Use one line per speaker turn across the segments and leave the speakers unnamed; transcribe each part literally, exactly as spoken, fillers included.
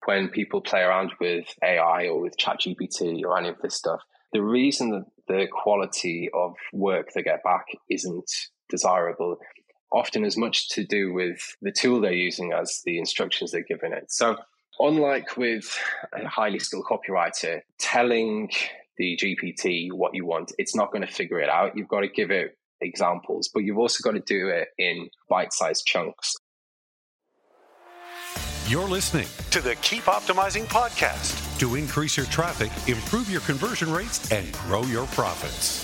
when people play around with A I or with ChatGPT or any of this stuff, the reason that the quality of work they get back isn't desirable often as much to do with the tool they're using as the instructions they're giving it. So unlike with a highly skilled copywriter, telling the G P T what you want, it's not going to figure it out. You've got to give it examples, but you've also got to do it in bite-sized chunks.
You're listening to the Keep Optimizing podcast to increase your traffic, improve your conversion rates, and grow your profits.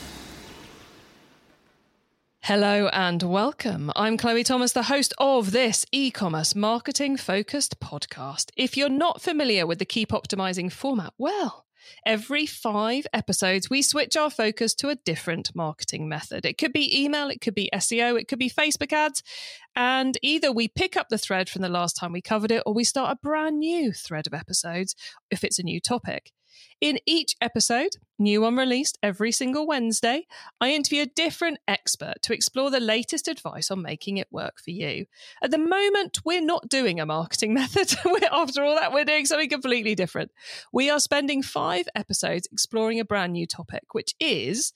Hello and welcome. I'm Chloe Thomas, the host of this e-commerce marketing focused podcast. If you're not familiar with the Keep Optimizing format, well, every five episodes, we switch our focus to a different marketing method. It could be email, it could be S E O, it could be Facebook ads. And either we pick up the thread from the last time we covered it, or we start a brand new thread of episodes if it's a new topic. In each episode, new one released every single Wednesday, I interview a different expert to explore the latest advice on making it work for you. At the moment, we're not doing a marketing method. After all that, we're doing something completely different. We are spending five episodes exploring a brand new topic, which is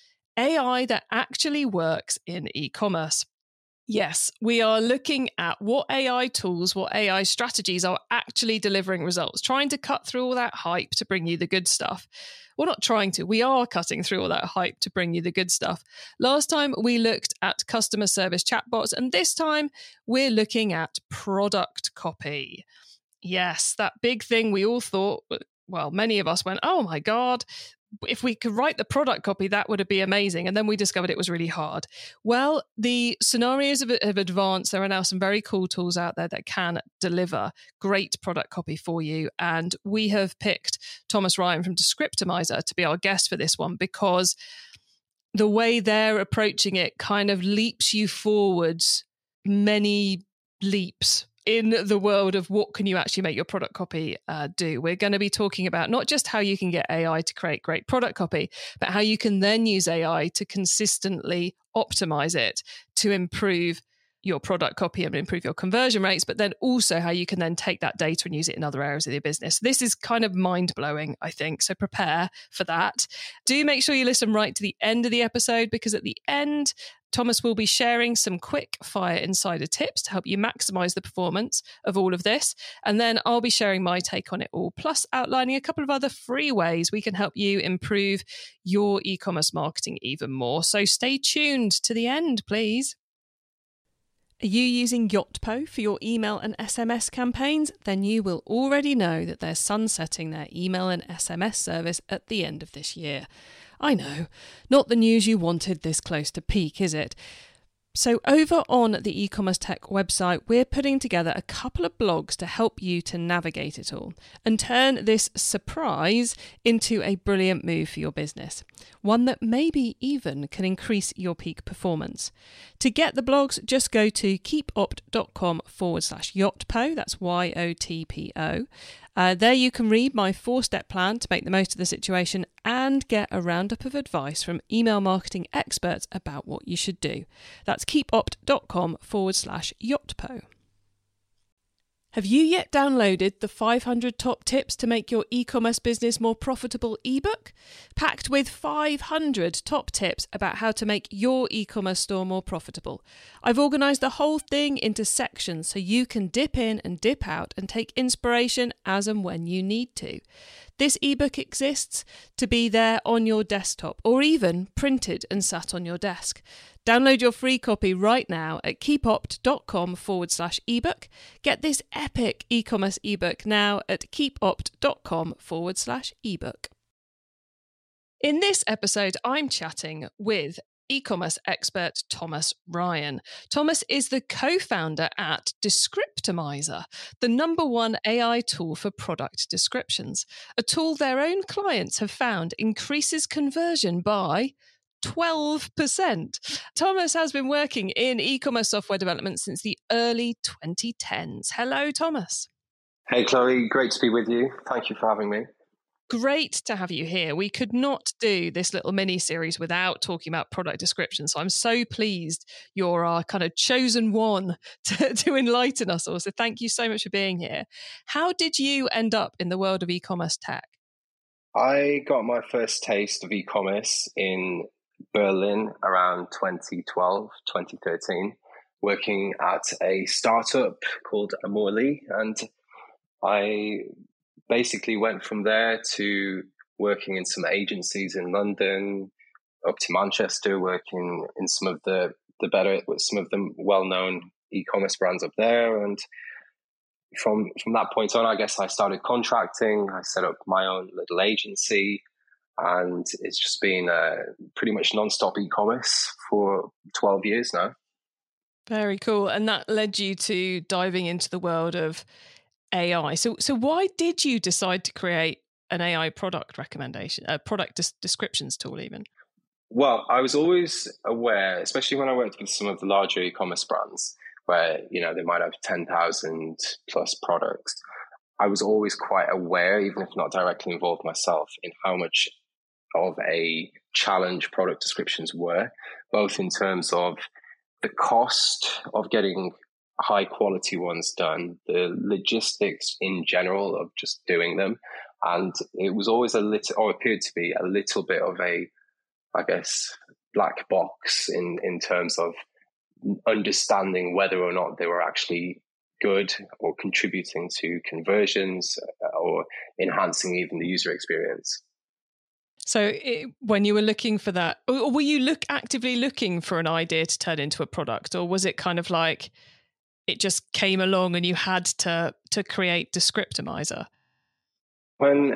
A I that actually works in e-commerce. Yes, we are looking at what A I tools, what A I strategies are actually delivering results, trying to cut through all that hype to bring you the good stuff. Well, not trying to, we are cutting through all that hype to bring you the good stuff. Last time we looked at customer service chatbots, and this time we're looking at product copy. Yes, that big thing we all thought, well, many of us went, oh my God, if we could write the product copy, that would be amazing. And then we discovered it was really hard. Well, the scenarios have, have advanced. There are now some very cool tools out there that can deliver great product copy for you. And we have picked Thomas Ryan from Descriptimizer to be our guest for this one, because the way they're approaching it kind of leaps you forwards many leaps in the world of what can you actually make your product copy uh, do. We're going to be talking about not just how you can get A I to create great product copy, but how you can then use A I to consistently optimize it to improve your product copy and improve your conversion rates, but then also how you can then take that data and use it in other areas of your business. This is kind of mind-blowing, I think, so prepare for that. Do make sure you listen right to the end of the episode, because at the end, Thomas will be sharing some quick fire insider tips to help you maximize the performance of all of this. And then I'll be sharing my take on it all, plus outlining a couple of other free ways we can help you improve your e-commerce marketing even more. So stay tuned to the end, please. Are you using Yotpo for your email and S M S campaigns? Then you will already know that they're sunsetting their email and S M S service at the end of this year. I know, not the news you wanted this close to peak, is it? So over on the e-commerce tech website, we're putting together a couple of blogs to help you to navigate it all and turn this surprise into a brilliant move for your business. One that maybe even can increase your peak performance. To get the blogs, just go to keepopt.com forward slash Yotpo. That's Y O T P O. Uh, there you can read my four-step plan to make the most of the situation and get a roundup of advice from email marketing experts about what you should do. That's keepopt.com forward slash Yotpo. Have you yet downloaded the five hundred Top Tips to Make Your E-Commerce Business More Profitable ebook? Packed with five hundred top tips about how to make your e-commerce store more profitable. I've organised the whole thing into sections so you can dip in and dip out and take inspiration as and when you need to. This ebook exists to be there on your desktop or even printed and sat on your desk. Download your free copy right now at keepopt.com forward slash ebook. Get this epic e-commerce ebook now at keepopt.com forward slash ebook. In this episode, I'm chatting with e-commerce expert Thomas Ryan. Thomas is the co-founder at Descriptimizer, the number one A I tool for product descriptions, a tool their own clients have found increases conversion by twelve percent. Thomas has been working in e-commerce software development since the early twenty tens. Hello, Thomas.
Hey, Chloe. Great to be with you. Thank you for having me.
great to have you here. We could not do this little mini series without talking about product description. So I'm so pleased you're our kind of chosen one to, to enlighten us all. So thank you so much for being here. How did you end up in the world of e-commerce tech?
I got my first taste of e-commerce in Berlin around twenty twelve, twenty thirteen, working at a startup called Amorly. And I basically went from there to working in some agencies in London, up to Manchester, working in some of the, the better, some of the well-known e-commerce brands up there. And from from that point on, I guess I started contracting. I set up my own little agency, and it's just been uh, pretty much non-stop e-commerce for twelve years now.
Very cool. And that led you to diving into the world of A I. So, so why did you decide to create an A I product recommendation, a product des- descriptions tool even?
Well, I was always aware, especially when I worked with some of the larger e-commerce brands, where, you know, they might have ten thousand plus products. I was always quite aware, even if not directly involved myself, in how much of a challenge product descriptions were, both in terms of the cost of getting high quality ones done, the logistics in general of just doing them. And it was always a little, or appeared to be a little bit of a, I guess, black box in, in terms of understanding whether or not they were actually good or contributing to conversions or enhancing even the user experience.
So it, when you were looking for that, or were you look actively looking for an idea to turn into a product, or was it kind of like it just came along and you had to to create Descriptomizer?
When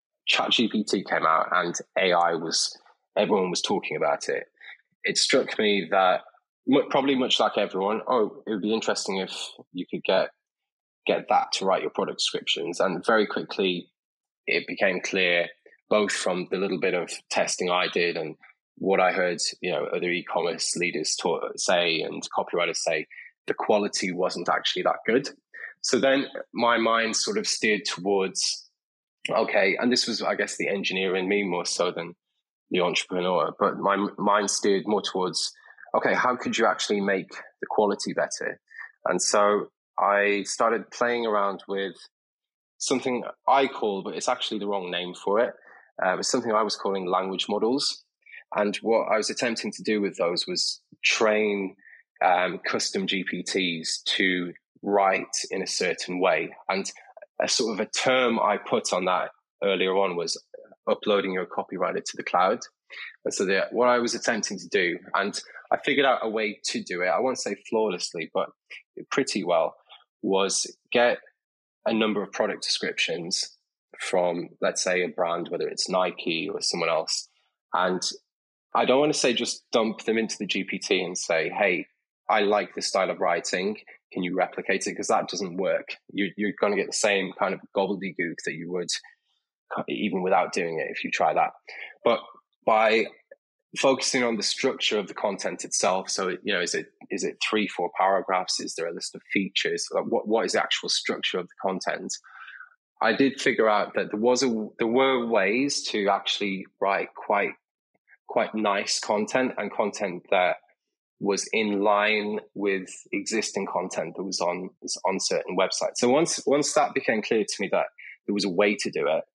ChatGPT came out and A I was, everyone was talking about it, it struck me that probably much like everyone, oh, it would be interesting if you could get get that to write your product descriptions. And very quickly, it became clear, both from the little bit of testing I did and what I heard, you know, other e-commerce leaders talk, say and copywriters say, the quality wasn't actually that good. So then my mind sort of steered towards, okay, and this was, I guess, the engineer in me more so than the entrepreneur, but my mind steered more towards, okay, how could you actually make the quality better? And so I started playing around with something I call, but it's actually the wrong name for it. Uh, it's something I was calling language models. And what I was attempting to do with those was train um, custom G P Ts to write in a certain way. And a sort of a term I put on that earlier on was uploading your copywriter to the cloud. And so the, what I was attempting to do, and I figured out a way to do it, I won't say flawlessly, but pretty well, was get a number of product descriptions from, let's say, a brand, whether it's Nike or someone else. And I don't want to say just dump them into the G P T and say, hey, I like this style of writing. Can you replicate it? Because that doesn't work. You, you're going to get the same kind of gobbledygook that you would even without doing it if you try that. But by focusing on the structure of the content itself, so, you know, is it is it three, four paragraphs? Is there a list of features? What what is the actual structure of the content? I did figure out that there was a there were ways to actually write quite quite nice content and content that was in line with existing content that was on was on certain websites. So once once that became clear to me that there was a way to do it,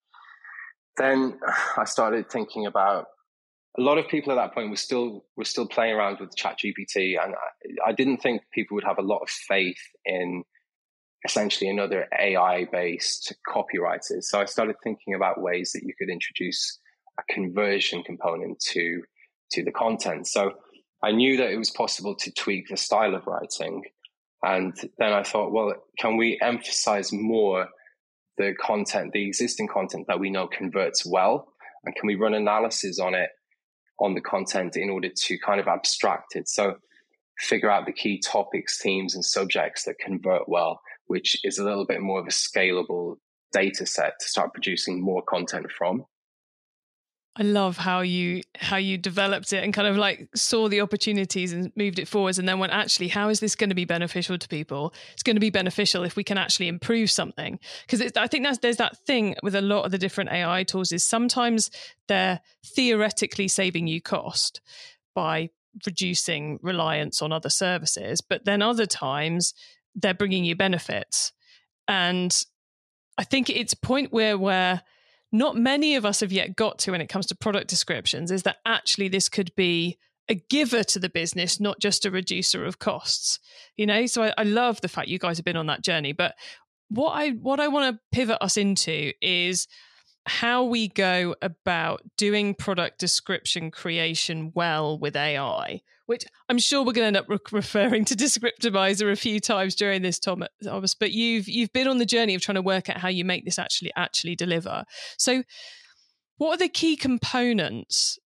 then I started thinking about, a lot of people at that point were still were still playing around with ChatGPT, and I, I didn't think people would have a lot of faith in essentially another A I-based copywriter. So I started thinking about ways that you could introduce a conversion component to to the content. So I knew that it was possible to tweak the style of writing, and then I thought, well, can we emphasize more the content, the existing content that we know converts well, and can we run analysis on it, on the content, in order to kind of abstract it? So figure out the key topics, themes, and subjects that convert well, which is a little bit more of a scalable data set to start producing more content from.
I love how you how you developed it and kind of like saw the opportunities and moved it forwards, and then went, actually, how is this going to be beneficial to people? It's going to be beneficial if we can actually improve something. Because I think that's, there's that thing with a lot of the different A I tools is sometimes they're theoretically saving you cost by reducing reliance on other services, but then other times they're bringing you benefits. And I think it's a point where where not many of us have yet got to when it comes to product descriptions is that actually this could be a giver to the business, not just a reducer of costs. You know, so I, I love the fact you guys have been on that journey. But what I what I want to pivot us into is how we go about doing product description creation well with A I, which I'm sure we're going to end up re- referring to Descriptimizer a few times during this, Thomas. But you've you've been on the journey of trying to work out how you make this actually actually deliver. So, what are the key components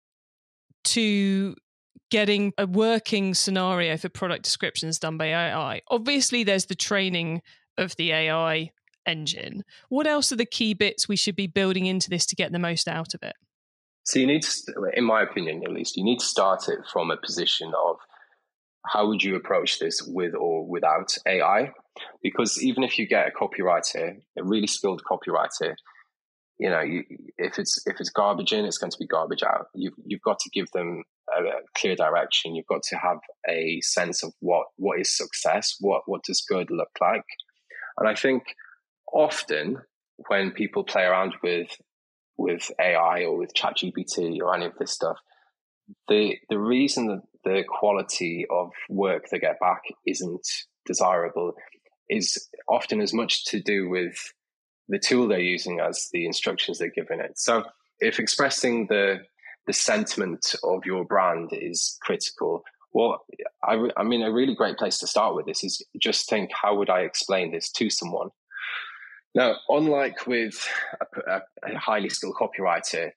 to getting a working scenario for product descriptions done by A I? Obviously, there's the training of the A I engine. What else are the key bits we should be building into this to get the most out of it?
So you need to, in my opinion at least, you need to start it from a position of how would you approach this with or without A I? Because even if you get a copywriter, a really skilled copywriter, you know, you, if it's if it's garbage in, it's going to be garbage out. You've you've got to give them a, a clear direction. You've got to have a sense of what what is success, what what does good look like. And I think often when people play around with with A I or with ChatGPT or any of this stuff, the the reason that the quality of work they get back isn't desirable is often as much to do with the tool they're using as the instructions they're giving it. So if expressing the the sentiment of your brand is critical, well, I, I mean, a really great place to start with this is just think, how would I explain this to someone? Now, unlike with a, a highly skilled copywriter,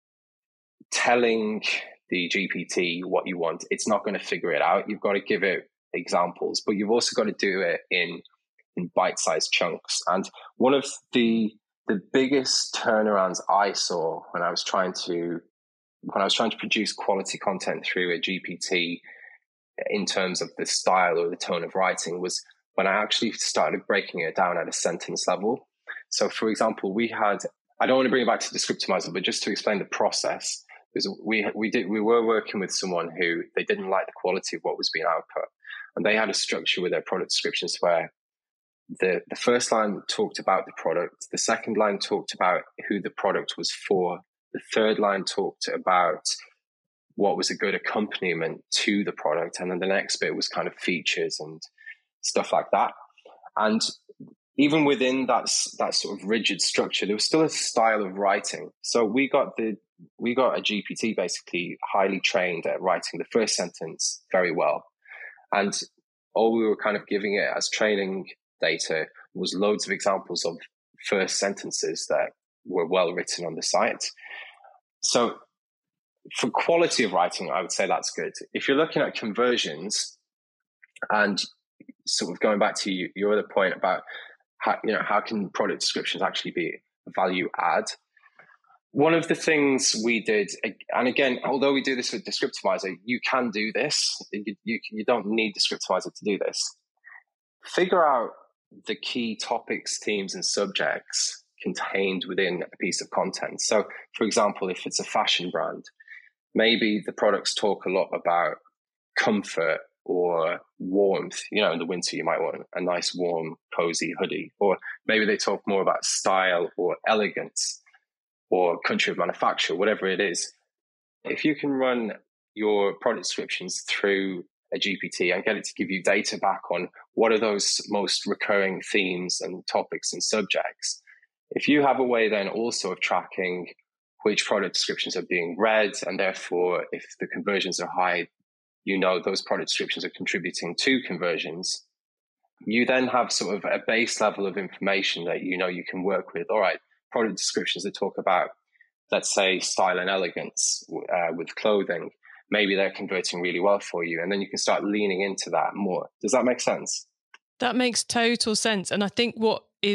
telling the G P T what you want, it's not going to figure it out. You've got to give it examples, but you've also got to do it in, in bite-sized chunks. And one of the the biggest turnarounds I saw when I was trying to when I was trying to produce quality content through a G P T in terms of the style or the tone of writing was when I actually started breaking it down at a sentence level. So, for example, we had, I don't want to bring it back to Descriptimizer, but just to explain the process, because we we did we were working with someone who they didn't like the quality of what was being output, and they had a structure with their product descriptions where the the first line talked about the product, the second line talked about who the product was for, the third line talked about what was a good accompaniment to the product, and then the next bit was kind of features and stuff like that. And even within that that sort of rigid structure, there was still a style of writing. So we got the we got a G P T basically highly trained at writing the first sentence very well, and all we were kind of giving it as training data was loads of examples of first sentences that were well written on the site. So for quality of writing, I would say that's good. If you're looking at conversions, and sort of going back to you, your other point about how, you know, how can product descriptions actually be a value add? One of the things we did, and again, although we do this with Descriptimizer, you can do this. You, you, you don't need Descriptimizer to do this. Figure out the key topics, themes, and subjects contained within a piece of content. So, for example, if it's a fashion brand, maybe the products talk a lot about comfort or warmth. You know, in the winter, you might want a nice, warm, cozy hoodie. Or maybe they talk more about style or elegance or country of manufacture, whatever it is. If you can run your product descriptions through a G P T and get it to give you data back on what are those most recurring themes and topics and subjects, if you have a way then also of tracking which product descriptions are being read, and therefore if the conversions are high, you know those product descriptions are contributing to conversions, you then have sort of a base level of information that you know you can work with. All right, product descriptions that talk about, let's say, style and elegance uh, with clothing, maybe they're converting really well for you, and then you can start leaning into that more. Does that make sense?
That makes total sense. And I think what is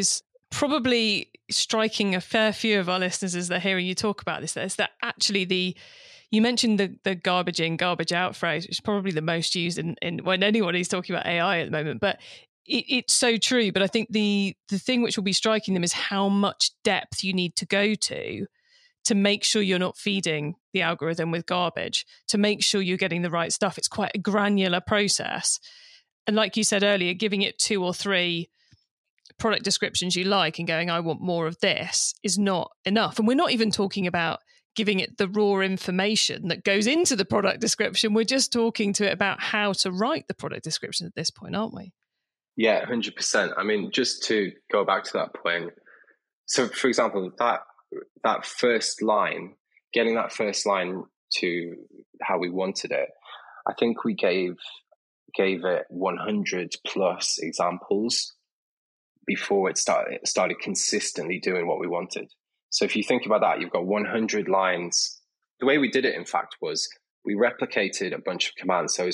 probably striking a fair few of our listeners as they're hearing you talk about this, is that actually the, you mentioned the the garbage in, garbage out phrase, which is probably the most used in, in when anybody's talking about A I at the moment, but it, it's so true. But I think the the thing which will be striking them is how much depth you need to go to to make sure you're not feeding the algorithm with garbage, to make sure you're getting the right stuff. It's quite a granular process. And like you said earlier, giving it two or three product descriptions you like and going, I want more of this, is not enough. And we're not even talking about giving it the raw information that goes into the product description. We're just talking to it about how to write the product description at this point, aren't we?
Yeah, one hundred percent. I mean, just to go back to that point. So, for example, that that first line, getting that first line to how we wanted it, I think we gave gave it one hundred plus examples before it started, it started consistently doing what we wanted. So if you think about that, you've got one hundred lines. The way we did it, in fact, was we replicated a bunch of commands. So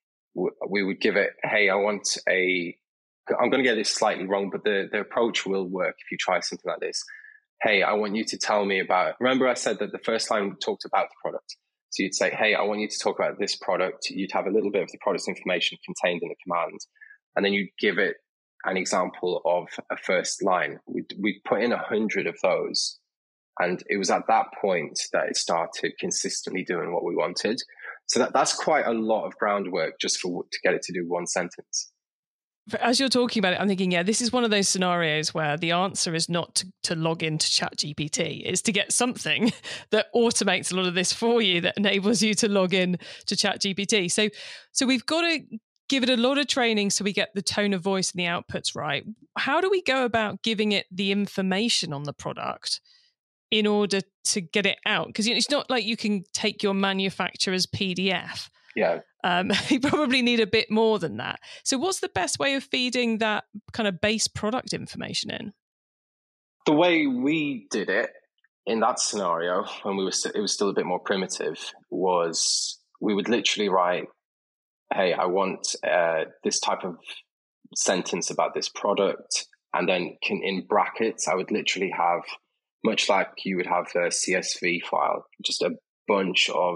we would give it, hey, I want a, I'm going to get this slightly wrong, but the, the approach will work if you try something like this. Hey, I want you to tell me about, remember I said that the first line talked about the product. So you'd say, hey, I want you to talk about this product. You'd have a little bit of the product information contained in the command. And then you'd give it an example of a first line. We we put in a hundred of those. And it was at that point that it started consistently doing what we wanted. So that, that's quite a lot of groundwork just for to get it to do one sentence.
As you're talking about it, I'm thinking, yeah, this is one of those scenarios where the answer is not to, to log into ChatGPT. It's to get something that automates a lot of this for you, that enables you to log in to ChatGPT. So, so we've got to give it a lot of training so we get the tone of voice and the outputs right. How do we go about giving it the information on the product in order to get it out? Because it's not like you can take your manufacturer's P D F.
Yeah.
Um, you probably need a bit more than that. So what's the best way of feeding that kind of base product information in?
The way we did it in that scenario, when we were st- it was still a bit more primitive, was we would literally write, hey, I want uh, this type of sentence about this product. And then can, in brackets, I would literally have, much like you would have a C S V file, just a bunch of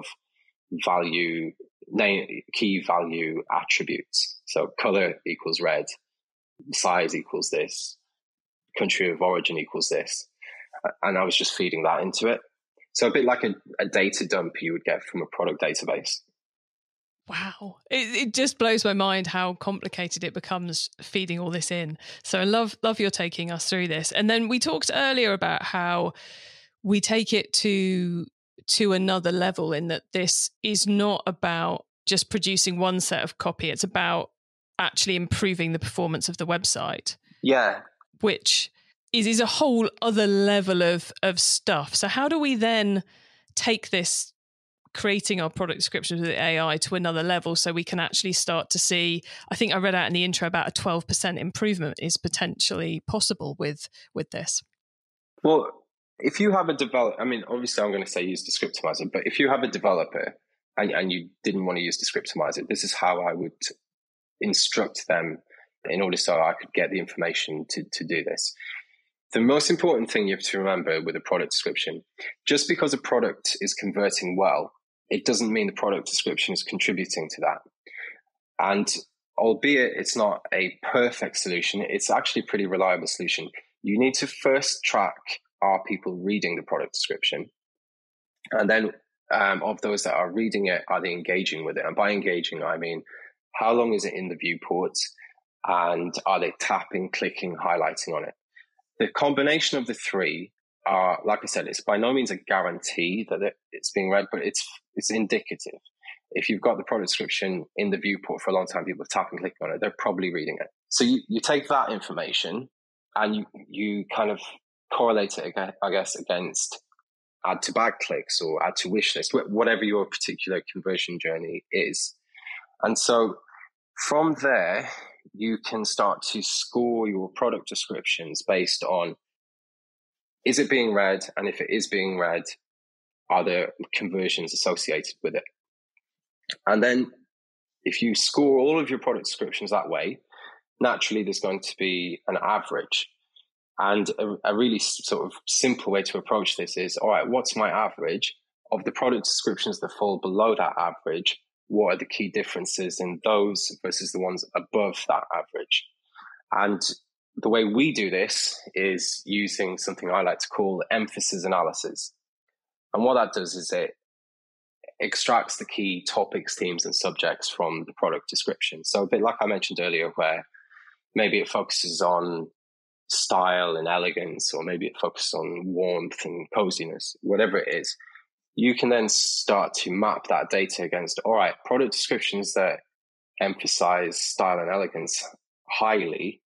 value, name, key value attributes. So color equals red, size equals this, country of origin equals this. And I was just feeding that into it. So a bit like a, a data dump you would get from a product database.
Wow. It, it just blows my mind how complicated it becomes feeding all this in. So I love, love your taking us through this. And then we talked earlier about how we take it to to another level, in that this is not about just producing one set of copy. It's about actually improving the performance of the website.
Yeah.
Which is, is a whole other level of, of stuff. So how do we then take this, creating our product descriptions with A I, to another level so we can actually start to see, I think I read out in the intro about a twelve percent improvement is potentially possible with, with this.
Well, if you have a developer, I mean, obviously I'm going to say use Descriptimizer, but if you have a developer and, and you didn't want to use Descriptimizer, this is how I would instruct them in order so I could get the information to, to do this. The most important thing you have to remember with a product description, just because a product is converting well, it doesn't mean the product description is contributing to that. And albeit it's not a perfect solution, it's actually a pretty reliable solution. You need to first track, are people reading the product description? And then um, of those that are reading it, are they engaging with it? And by engaging, I mean, how long is it in the viewport? And are they tapping, clicking, highlighting on it? The combination of the three are, like I said, it's by no means a guarantee that it's being read, but it's it's indicative. If you've got the product description in the viewport for a long time, people are tapping, clicking on it, they're probably reading it. So you, you take that information and you, you kind of correlate it, I guess, against add to bag clicks or add to wish list, whatever your particular conversion journey is. And so from there, you can start to score your product descriptions based on, is it being read? And if it is being read, are there conversions associated with it? And then if you score all of your product descriptions that way, naturally there's going to be an average. And a, a really sort of simple way to approach this is, all right, what's my average of the product descriptions that fall below that average? What are the key differences in those versus the ones above that average? And the way we do this is using something I like to call emphasis analysis. And what that does is it extracts the key topics, themes, and subjects from the product description. So a bit like I mentioned earlier, where maybe it focuses on style and elegance, or maybe it focuses on warmth and coziness, whatever it is, you can then start to map that data against, all right, product descriptions that emphasize style and elegance highly,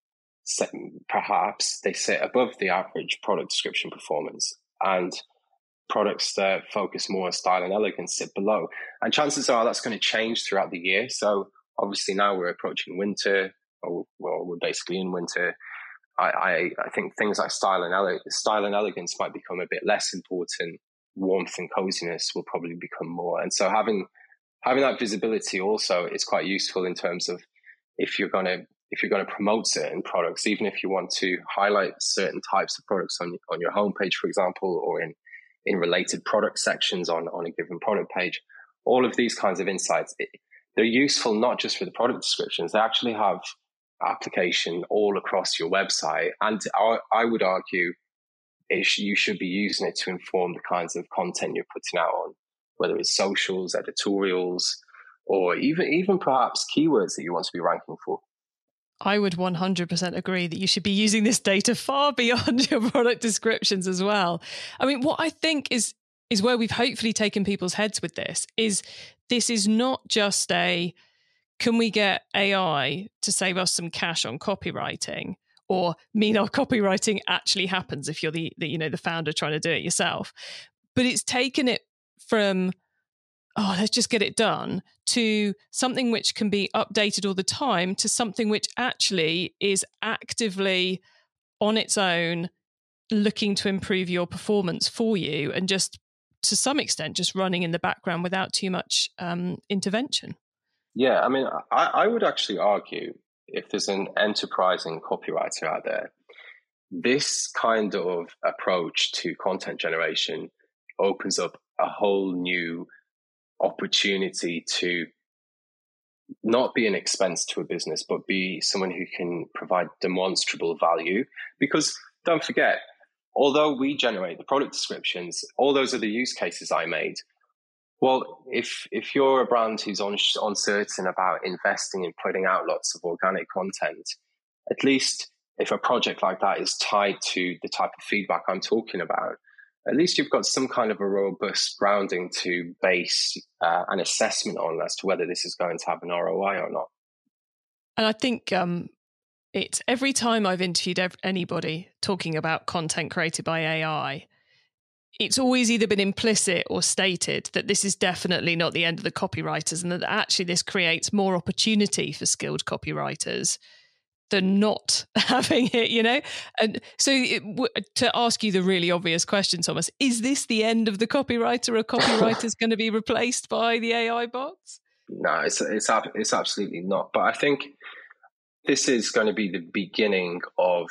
perhaps they sit above the average product description performance, and products that focus more on style and elegance sit below. And chances are that's going to change throughout the year. So obviously now we're approaching winter, or well, we're basically in winter. I, I, I think things like style and ele- style and elegance might become a bit less important. Warmth and coziness will probably become more. And so having having that visibility also is quite useful in terms of if you're going to if you're going to promote certain products, even if you want to highlight certain types of products on on your homepage, for example, or in in related product sections on, on a given product page. All of these kinds of insights, it, they're useful not just for the product descriptions, they actually have application all across your website. And I, I would argue it sh- you should be using it to inform the kinds of content you're putting out on, whether it's socials, editorials, or even, even perhaps keywords that you want to be ranking for.
I would one hundred percent agree that you should be using this data far beyond your product descriptions as well. I mean, what I think is is where we've hopefully taken people's heads with this is this is not just a, can we get A I to save us some cash on copywriting, or mean our copywriting actually happens if you're the, the you know, the founder trying to do it yourself. But it's taken it from, oh, let's just get it done, to something which can be updated all the time, to something which actually is actively on its own looking to improve your performance for you, and just to some extent just running in the background without too much um, intervention.
Yeah, I mean, I, I would actually argue if there's an enterprising copywriter out there, this kind of approach to content generation opens up a whole new opportunity to not be an expense to a business, but be someone who can provide demonstrable value. Because don't forget, although we generate the product descriptions, all those are the use cases I made. Well, if if you're a brand who's un- uncertain about investing in putting out lots of organic content, at least if a project like that is tied to the type of feedback I'm talking about, at least you've got some kind of a robust grounding to base uh, an assessment on as to whether this is going to have an R O I or not.
And I think um, it's every time I've interviewed ev- anybody talking about content created by A I, it's always either been implicit or stated that this is definitely not the end of the copywriters, and that actually this creates more opportunity for skilled copywriters than not having it, you know? And so it, w- to ask you the really obvious question, Thomas, is this the end of the copywriter? Are copywriters going to be replaced by the A I bots?
No, it's, it's, it's absolutely not. But I think this is going to be the beginning of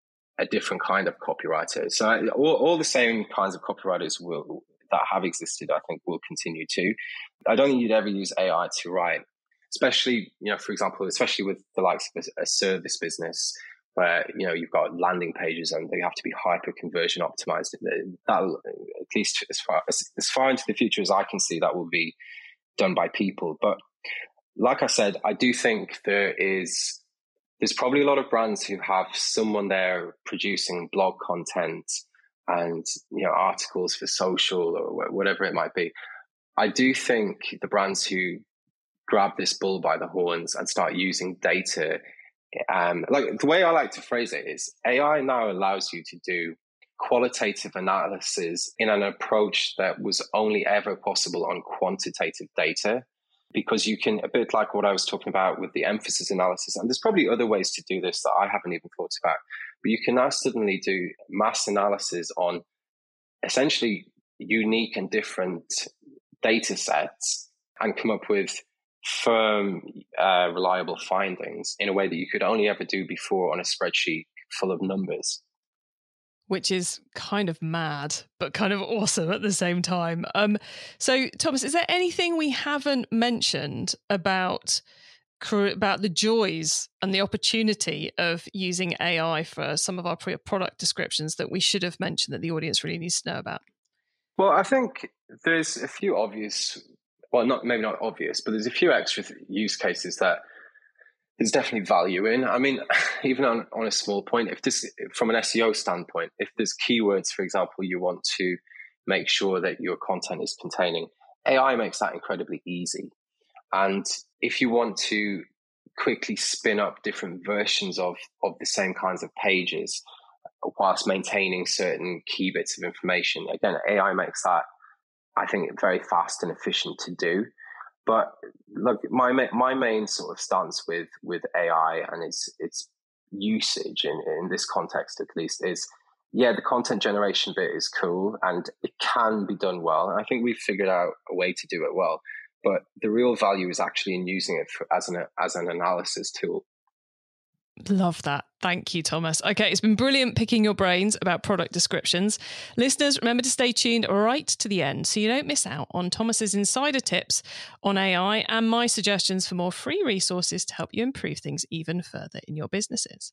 a different kind of copywriter. So all, all the same kinds of copywriters will that have existed, I think, will continue to. I don't think you'd ever use A I to write, especially, you know, for example, especially with the likes of a, a service business where, you know, you've got landing pages and they have to be hyper conversion optimized. That, at least as far as, as far into the future as I can see, that will be done by people. But like I said, I do think there is There's probably a lot of brands who have someone there producing blog content and, you know, articles for social or whatever it might be. I do think the brands who grab this bull by the horns and start using data, um, like the way I like to phrase it is A I now allows you to do qualitative analysis in an approach that was only ever possible on quantitative data. Because you can, a bit like what I was talking about with the emphasis analysis, and there's probably other ways to do this that I haven't even thought about, but you can now suddenly do mass analysis on essentially unique and different data sets and come up with firm, uh, reliable findings in a way that you could only ever do before on a spreadsheet full of numbers.
which is kind of mad, but kind of awesome at the same time. Um, so, Thomas, is there anything we haven't mentioned about about the joys and the opportunity of using A I for some of our product descriptions that we should have mentioned that the audience really needs to know about?
Well, I think there's a few obvious, well, not maybe not obvious, but there's a few extra use cases that there's definitely value in. I mean, even on, on a small point, if this, from an S E O standpoint, if there's keywords, for example, you want to make sure that your content is containing, A I makes that incredibly easy. And if you want to quickly spin up different versions of, of the same kinds of pages whilst maintaining certain key bits of information, again, A I makes that, I think, very fast and efficient to do. But look, my my main sort of stance with, with A I and its its usage in, in this context, at least, is, yeah, the content generation bit is cool and it can be done well. And I think we've figured out a way to do it well. But the real value is actually in using it for, as an as an analysis tool.
Love that. Thank you, Thomas. Okay, it's been brilliant picking your brains about product descriptions. Listeners, remember to stay tuned right to the end so you don't miss out on Thomas's insider tips on A I and my suggestions for more free resources to help you improve things even further in your businesses.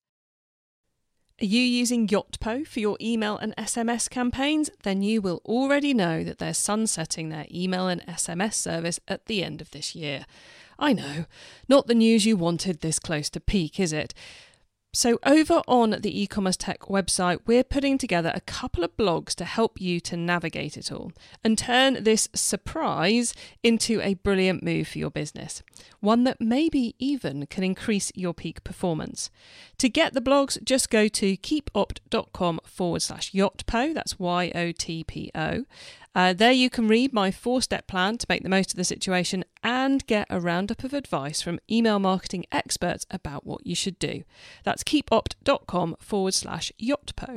Are you using Yotpo for your email and S M S campaigns? Then you will already know that they're sunsetting their email and S M S service at the end of this year. I know, not the news you wanted this close to peak, is it? So over on the e-commerce tech website, we're putting together a couple of blogs to help you to navigate it all and turn this surprise into a brilliant move for your business. One that maybe even can increase your peak performance. To get the blogs, just go to keepopt.com forward slash Yotpo. That's Y O T P O. Uh, there you can read my four-step plan to make the most of the situation and get a roundup of advice from email marketing experts about what you should do. That's keepopt.com forward slash Yotpo.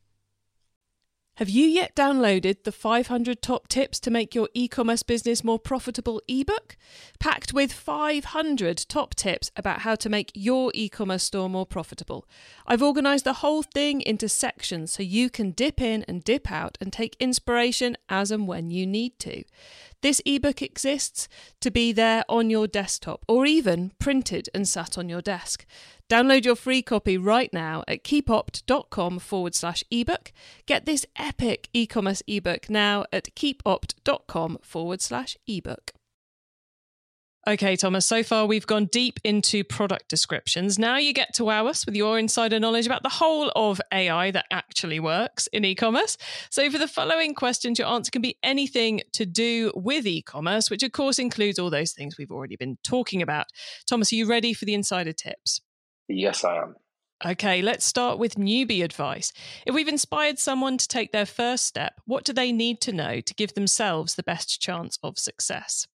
Have you yet downloaded the five hundred Top Tips to Make Your E-Commerce Business More Profitable ebook? Packed with five hundred top tips about how to make your e-commerce store more profitable. I've organised the whole thing into sections so you can dip in and dip out and take inspiration as and when you need to. This ebook exists to be there on your desktop or even printed and sat on your desk. Download your free copy right now at keepopt.com forward slash ebook. Get this epic e-commerce ebook now at keepopt.com forward slash ebook. Okay, Thomas, so far we've gone deep into product descriptions. Now you get to wow us with your insider knowledge about the whole of A I that actually works in e-commerce. So for the following questions, your answer can be anything to do with e-commerce, which of course includes all those things we've already been talking about. Thomas, are you ready for the insider tips?
Yes, I am.
Okay, let's start with newbie advice. If we've inspired someone to take their first step, what do they need to know to give themselves the best chance of success?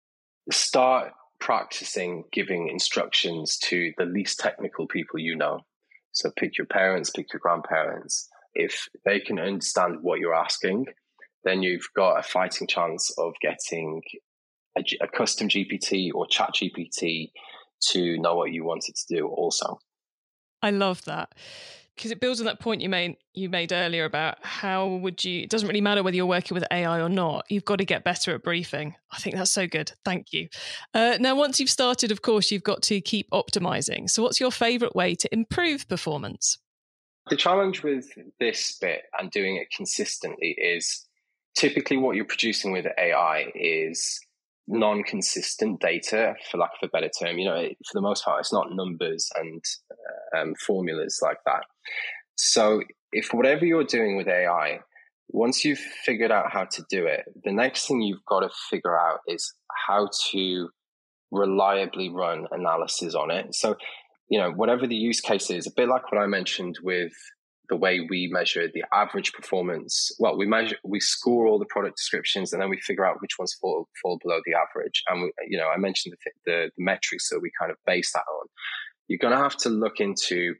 Start practicing giving instructions to the least technical people you know. So pick your parents, pick your grandparents. If they can understand what you're asking, then you've got a fighting chance of getting a, a custom G P T or Chat G P T to know what you want it to do also.
I love that because it builds on that point you made you made earlier about how would you, it doesn't really matter whether you're working with A I or not, you've got to get better at briefing. I think that's so good. Thank you. Uh, now, once you've started, of course, you've got to keep optimizing. So what's your favorite way to improve performance?
The challenge with this bit and doing it consistently is typically what you're producing with A I is non-consistent data, for lack of a better term. You know, for the most part, it's not numbers and um, formulas like that. So if whatever you're doing with A I, once you've figured out how to do it, the next thing you've got to figure out is how to reliably run analysis on it. So, you know, whatever the use case is, a bit like what I mentioned with the way we measure the average performance. Well, we measure, we score all the product descriptions, and then we figure out which ones fall fall below the average. And we, you know, I mentioned the, the, the metrics that we kind of base that on. You're going to have to look into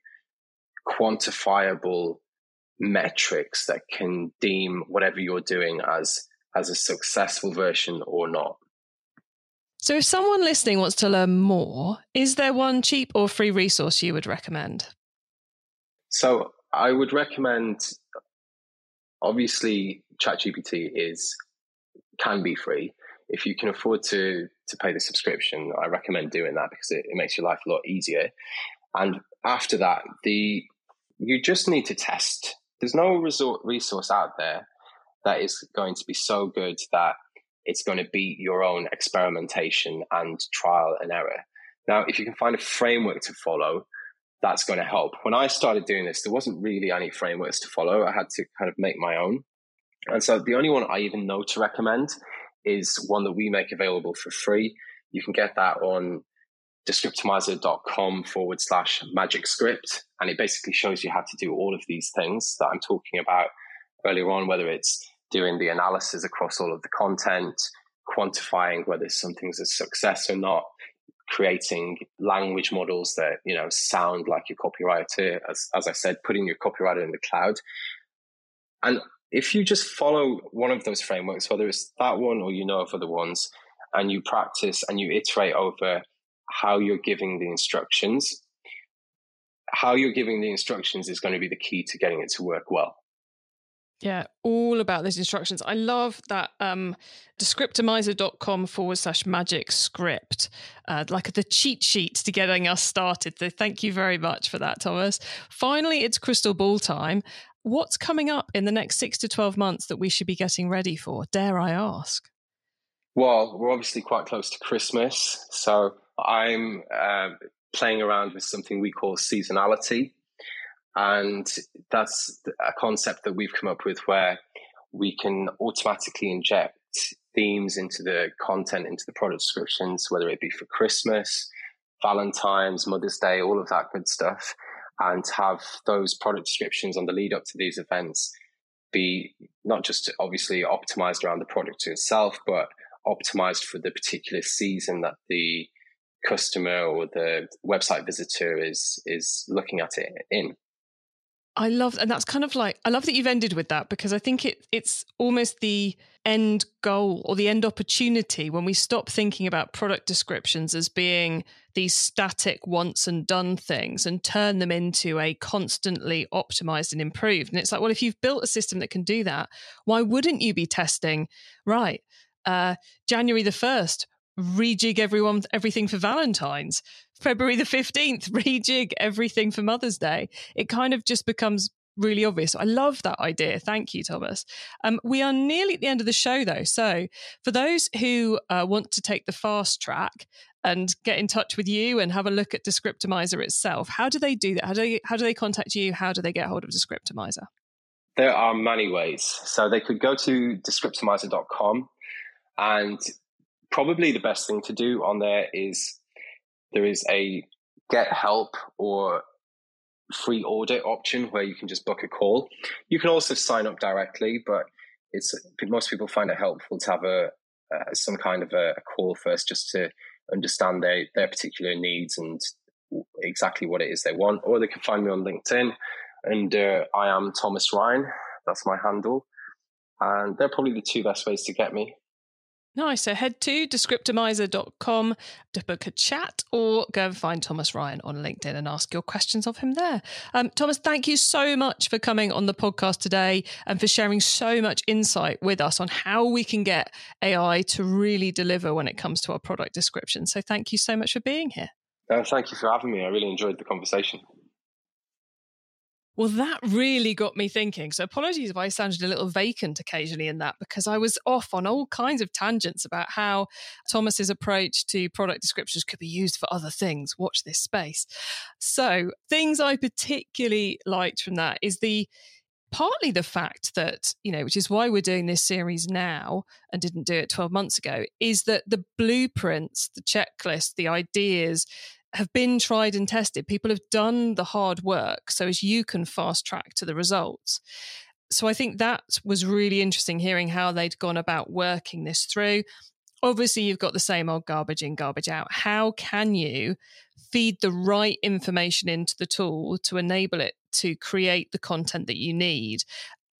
quantifiable metrics that can deem whatever you're doing as as a successful version or not.
So, if someone listening wants to learn more, is there one cheap or free resource you would recommend?
So, I would recommend obviously ChatGPT is can be free. If you can afford to to pay the subscription, I recommend doing that because it, it makes your life a lot easier. And after that, the you just need to test. There's no resort, resource out there that is going to be so good that it's going to beat your own experimentation and trial and error. Now, if you can find a framework to follow, that's going to help. When I started doing this, there wasn't really any frameworks to follow. I had to kind of make my own. And so the only one I even know to recommend is one that we make available for free. You can get that on descriptimizer.com forward slash magic script. And it basically shows you how to do all of these things that I'm talking about earlier on, whether it's doing the analysis across all of the content, quantifying whether something's a success or not, creating language models that, you know, sound like your copywriter, as, as I said, putting your copywriter in the cloud. And if you just follow one of those frameworks, whether it's that one or you know of other ones, and you practice and you iterate over how you're giving the instructions, how you're giving the instructions is going to be the key to getting it to work well.
Yeah, all about those instructions. I love that um, descriptimizer.com forward slash magic script, uh, like the cheat sheet to getting us started. So thank you very much for that, Thomas. Finally, it's crystal ball time. What's coming up in the next six to twelve months that we should be getting ready for? Dare I ask?
Well, we're obviously quite close to Christmas. So I'm uh, playing around with something we call seasonality. And that's a concept that we've come up with where we can automatically inject themes into the content, into the product descriptions, whether it be for Christmas, Valentine's, Mother's Day, all of that good stuff, and have those product descriptions on the lead up to these events be not just obviously optimized around the product itself, but optimized for the particular season that the customer or the website visitor is is looking at it in.
I love, and that's kind of like, I love that you've ended with that, because I think it it's almost the end goal or the end opportunity when we stop thinking about product descriptions as being these static once and done things and turn them into a constantly optimized and improved. And it's like, well, if you've built a system that can do that, why wouldn't you be testing, right, uh, January the first, rejig everyone everything for Valentine's. February the fifteenth, rejig everything for Mother's Day. It kind of just becomes really obvious. I love that idea. Thank you, Thomas. Um, we are nearly at the end of the show, though. So for those who uh, want to take the fast track and get in touch with you and have a look at Descriptimizer itself, how do they do that? How do they, how do they contact you? How do they get hold of Descriptimizer?
There are many ways. So they could go to descriptimizer dot com, and probably the best thing to do on there is there is a get help or free audit option where you can just book a call. You can also sign up directly, but it's most people find it helpful to have a uh, some kind of a, a call first just to understand their, their particular needs and exactly what it is they want. Or they can find me on LinkedIn, and uh, I am Thomas Ryan. That's my handle. And they're probably the two best ways to get me.
Nice. So head to descriptimizer dot com to book a chat, or go and find Thomas Ryan on LinkedIn and ask your questions of him there. Um, Thomas, thank you so much for coming on the podcast today and for sharing so much insight with us on how we can get A I to really deliver when it comes to our product description. So thank you so much for being here.
Uh, thank you for having me. I really enjoyed the conversation.
Well, that really got me thinking. So apologies if I sounded a little vacant occasionally in that, because I was off on all kinds of tangents about how Thomas's approach to product descriptions could be used for other things. Watch this space. So things I particularly liked from that is the partly the fact that, you know, which is why we're doing this series now and didn't do it twelve months ago, is that the blueprints, the checklist, the ideas have been tried and tested. People have done the hard work so as you can fast track to the results. So I think that was really interesting, hearing how they'd gone about working this through. Obviously, you've got the same old garbage in, garbage out. How can you feed the right information into the tool to enable it to create the content that you need?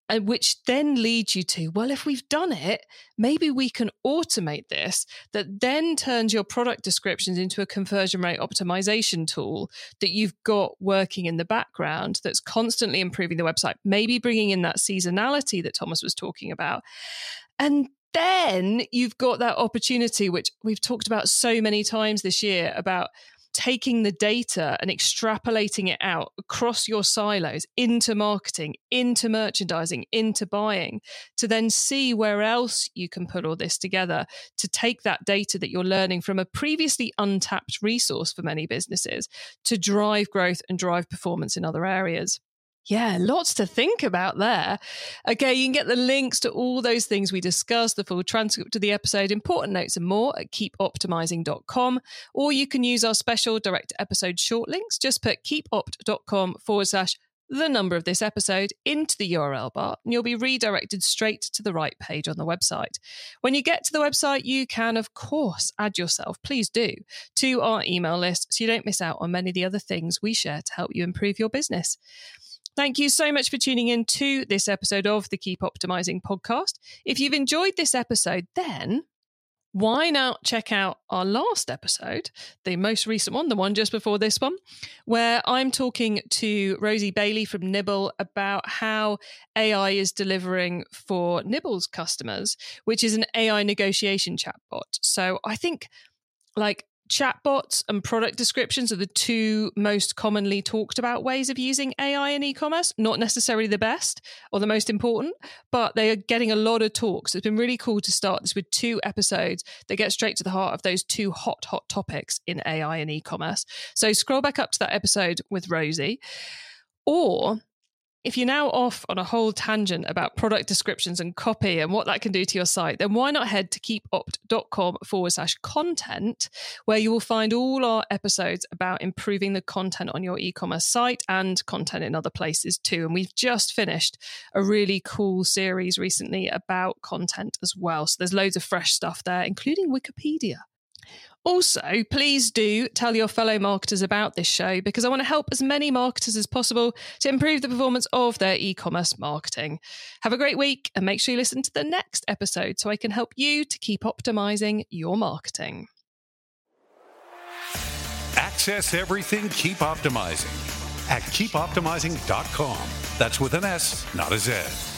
And which then leads you to, well, if we've done it, maybe we can automate this, that then turns your product descriptions into a conversion rate optimization tool that you've got working in the background that's constantly improving the website, maybe bringing in that seasonality that Thomas was talking about. And then you've got that opportunity, which we've talked about so many times this year, about taking the data and extrapolating it out across your silos into marketing, into merchandising, into buying, to then see where else you can put all this together to take that data that you're learning from a previously untapped resource for many businesses to drive growth and drive performance in other areas. Yeah, lots to think about there. Okay, you can get the links to all those things we discussed, the full transcript of the episode, important notes and more at keep optimizing dot com, or you can use our special direct episode short links. Just put keepopt.com forward slash the number of this episode into the U R L bar, and you'll be redirected straight to the right page on the website. When you get to the website, you can, of course, add yourself, please do, to our email list so you don't miss out on many of the other things we share to help you improve your business. Thank you so much for tuning in to this episode of the Keep Optimizing podcast. If you've enjoyed this episode, then why not check out our last episode, the most recent one, the one just before this one, where I'm talking to Rosie Bailey from Nibble about how A I is delivering for Nibble's customers, which is an A I negotiation chatbot. So I think like chatbots and product descriptions are the two most commonly talked about ways of using A I in e-commerce. Not necessarily the best or the most important, but they are getting a lot of talk. So it's been really cool to start this with two episodes that get straight to the heart of those two hot, hot topics in A I and e-commerce. So scroll back up to that episode with Rosie. Or if you're now off on a whole tangent about product descriptions and copy and what that can do to your site, then why not head to keepopt.com forward slash content, where you will find all our episodes about improving the content on your e-commerce site and content in other places too. And we've just finished a really cool series recently about content as well. So there's loads of fresh stuff there, including Wikipedia. Also, please do tell your fellow marketers about this show, because I want to help as many marketers as possible to improve the performance of their e-commerce marketing. Have a great week and make sure you listen to the next episode so I can help you to keep optimizing your marketing.
Access everything Keep Optimizing at keep optimizing dot com. That's with an S, not a Z.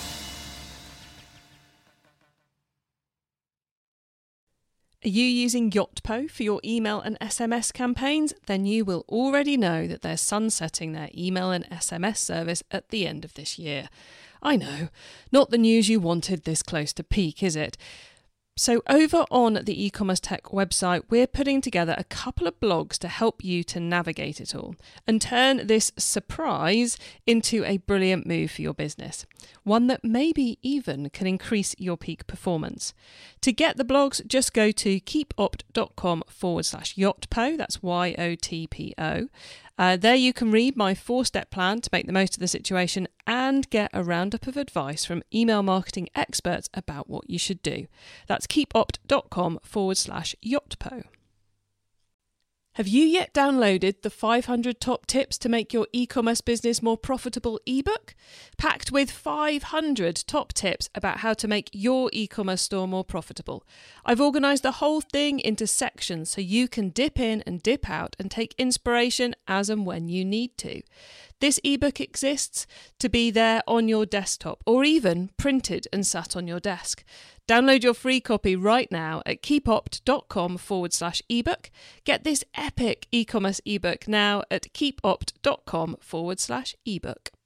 Are you using Yotpo for your email and S M S campaigns? Then you will already know that they're sunsetting their email and S M S service at the end of this year. I know, not the news you wanted this close to peak, is it? So over on the e-commerce tech website, we're putting together a couple of blogs to help you to navigate it all and turn this surprise into a brilliant move for your business. One that maybe even can increase your peak performance. To get the blogs, just go to keepopt.com forward slash Yotpo. That's Y O T P O. Uh, there you can read my four-step plan to make the most of the situation and get a roundup of advice from email marketing experts about what you should do. That's keepopt.com forward slash Yotpo. Have you yet downloaded the five hundred Top Tips to Make Your E-Commerce Business More Profitable ebook? Packed with five hundred top tips about how to make your e-commerce store more profitable. I've organised the whole thing into sections so you can dip in and dip out and take inspiration as and when you need to. This ebook exists to be there on your desktop or even printed and sat on your desk. Download your free copy right now at keepopt.com forward slash ebook. Get this epic e-commerce ebook now at keepopt.com forward slash ebook.